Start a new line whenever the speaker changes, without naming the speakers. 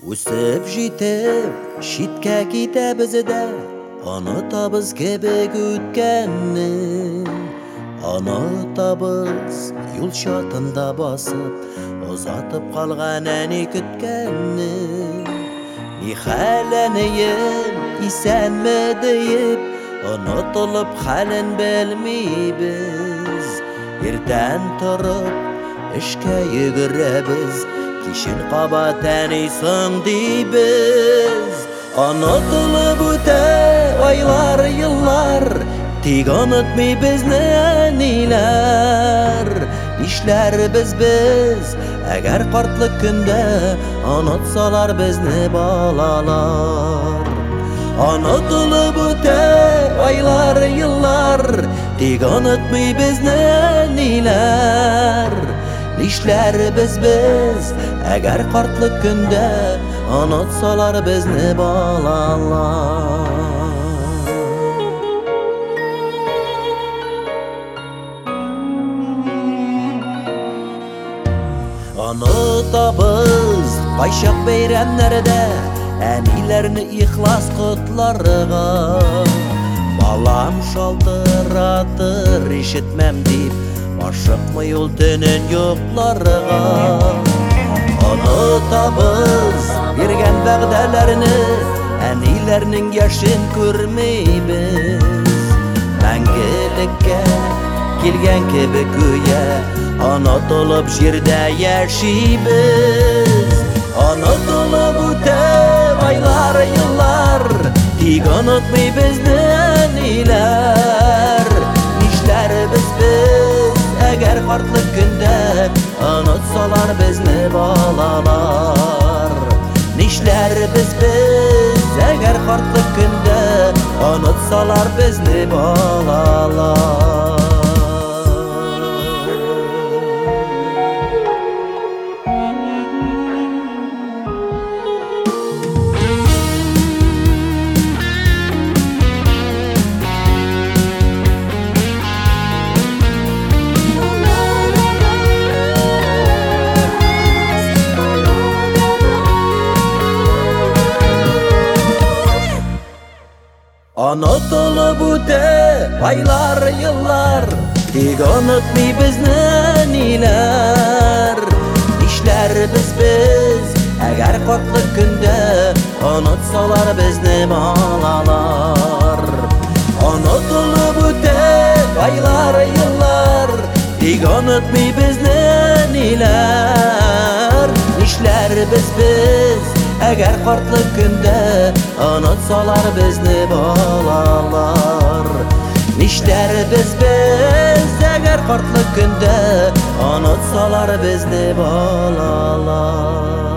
Үсіп жетіп шетке кетеміз де, ұнытамыз кебек өткенні. Ұнытамыз юл шатында басып, ұзатып қалған әне күткенні. Ни хәләнейім исәнме дейіп, ұнытылып хәлін білмейбіз. Ертән тұрып ішке йөгерәбез, кишен қабат әнейсің дейбіз. Ұнытылып өте айлар, йыллар, тик ұнытмый безне әниләр. Нишләрбез без, әгәр картлык көндә ұнытсалар безне балалар. Ұнытылып өте айлар, йыллар, тик ұнытмый безне әниләр. Нишләрбез без, әгәр картлык көндә ұнытсалар безне балалар. Ұнытабыз кайчак бәйрәмнәрдә әниләрне ихлас котларга. Балам шалтыратыр ишетмәм дип, ашыкмый ул төнен йокларга. Ұнытабыз биргән вәгъдәләрне, әниләрнең яшен күрмәйбез. Мәңгелеккә килгән кебек гүя, ұнытылып җирдә яшибез. Ұнытылып үтә айлар, йыллар, тик ұнытмый безне әниләр. Нишләрбез без, әгәр картлык көндә ұнытсалар безне балалар. Нишләрбез без, әгәр картлык көндә ұнытсалар безне балалар. Ұнытылып үтә айлар, йыллар, тик ұнытмый безне әниләр. Нишләрбез без, әгәр картлык көндә ұнытсалар безне балалар. Ұнытылып үтә айлар, йыллар, тик ұнытмый безне әниләр. Нишләрбез без, әгәр картлык көндә ұнытсалар безне балалар. Нишләрбез без, әгәр картлык көндә ұнытсалар безне балалар.